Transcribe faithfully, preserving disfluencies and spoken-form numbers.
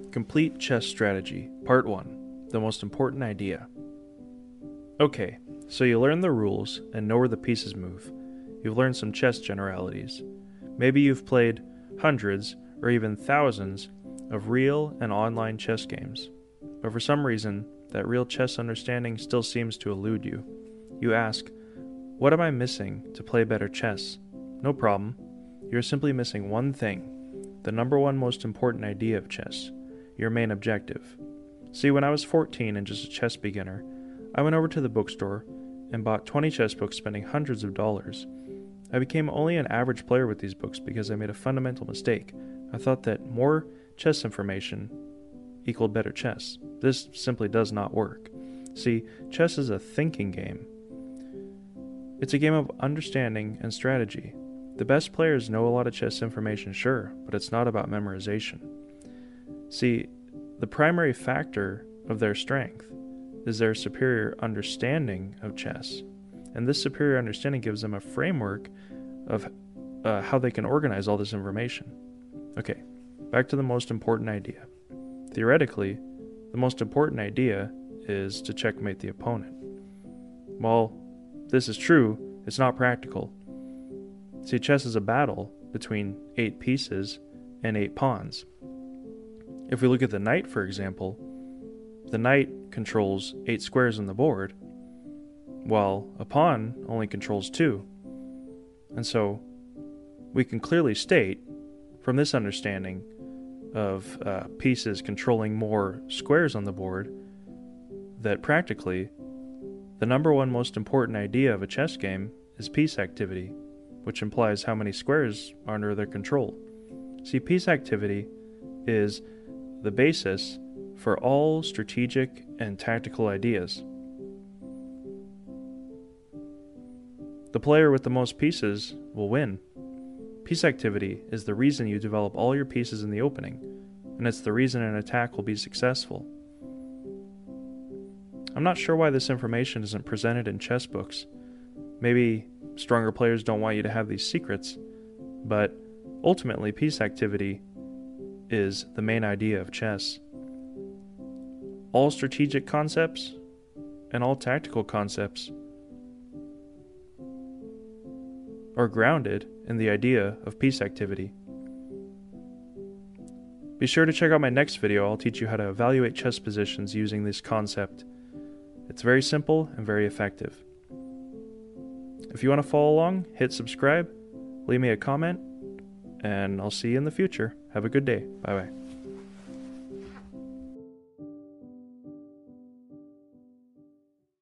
Complete Chess Strategy, Part one, The Most Important Idea. Okay, so you learn the rules and know where the pieces move. You've learned some chess generalities. Maybe you've played hundreds or even thousands of real and online chess games. But for some reason, that real chess understanding still seems to elude you. You ask, what am I missing to play better chess? No problem. You're simply missing one thing, the number one most important idea of chess. Your main objective. See, when I was fourteen and just a chess beginner, I went over to the bookstore and bought twenty chess books spending hundreds of dollars. I became only an average player with these books because I made a fundamental mistake. I thought that more chess information equaled better chess. This simply does not work. See, chess is a thinking game. It's a game of understanding and strategy. The best players know a lot of chess information, sure, but it's not about memorization. See, the primary factor of their strength is their superior understanding of chess, and this superior understanding gives them a framework of uh, how they can organize all this information. Okay, back to the most important idea. Theoretically, the most important idea is to checkmate the opponent. While this is true, it's not practical. See, chess is a battle between eight pieces and eight pawns. If we look at the knight, for example, the knight controls eight squares on the board, while a pawn only controls two. And so we can clearly state, from this understanding of uh, pieces controlling more squares on the board, that practically the number one most important idea of a chess game is piece activity, which implies how many squares are under their control. See, piece activity is the basis for all strategic and tactical ideas. The player with the most pieces will win. Piece activity is the reason you develop all your pieces in the opening, and it's the reason an attack will be successful. I'm not sure why this information isn't presented in chess books. Maybe stronger players don't want you to have these secrets, but ultimately piece activity is the main idea of chess. All strategic concepts and all tactical concepts are grounded in the idea of piece activity. Be sure to check out my next video. I'll teach you how to evaluate chess positions using this concept. It's very simple and very effective. If you want to follow along, hit subscribe, leave me a comment, and I'll see you in the future. Have a good day. Bye-bye.